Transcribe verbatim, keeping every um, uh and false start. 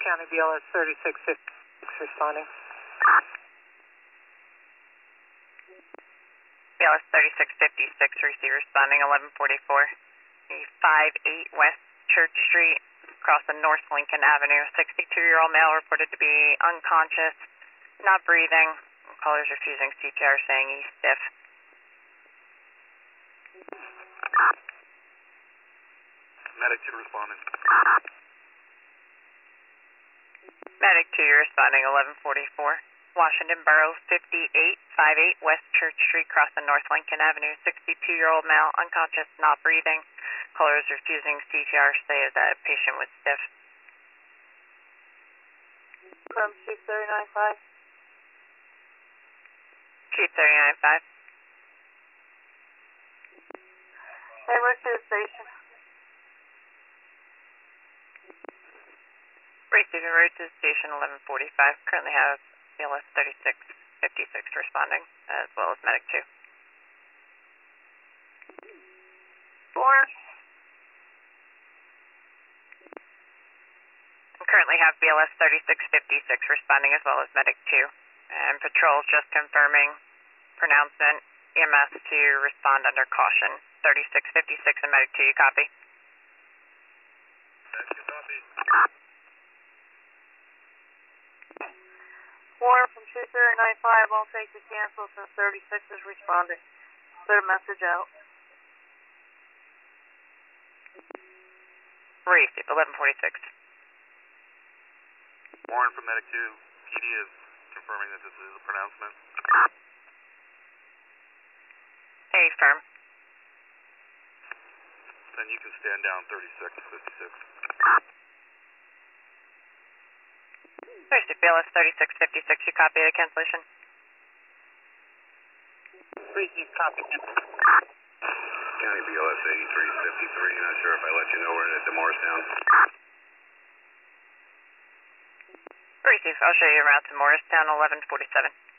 County, B L S thirty-six fifty-six responding. B L S thirty-six fifty-six, receive responding eleven forty-four. five eight West Church Street, crossing North Lincoln Avenue. sixty-two-year-old male reported to be unconscious, not breathing. Callers refusing C P R, saying he's stiff. Medic two responding. Medic two, you're responding eleven forty-four. Washington Borough fifty-eight fifty-eight West Church Street, crossing North Lincoln Avenue. sixty-two-year-old male, unconscious, not breathing. Caller is refusing C P R, say that patient was stiff. From Chief thirty-nine five. Chief thirty-nine five. Hey, where's to the station? Receiving road to the station eleven forty-five. Currently have B L S thirty-six fifty-six responding, as well as Medic two. Four. Currently have B L S thirty-six fifty-six responding, as well as Medic two. And patrol just confirming pronouncement, E M S to respond under caution. thirty-six fifty-six and Medic two, you copy? Medic two, copy. Warren from two zero nine five, I'll take the cancel since thirty-six is responding. Put a message out. Receive, eleven forty-six. Warren from Medic two, P D is confirming that this is a pronouncement. A firm. Then you can stand down thirty-six fifty-six. Receive, B L S thirty-six fifty-six, you copy the cancellation? Receive, copy. County B L S eighty-three fifty-three, not sure if I let you know we're at Morristown. Receive, I'll show you around to Morristown eleven forty-seven.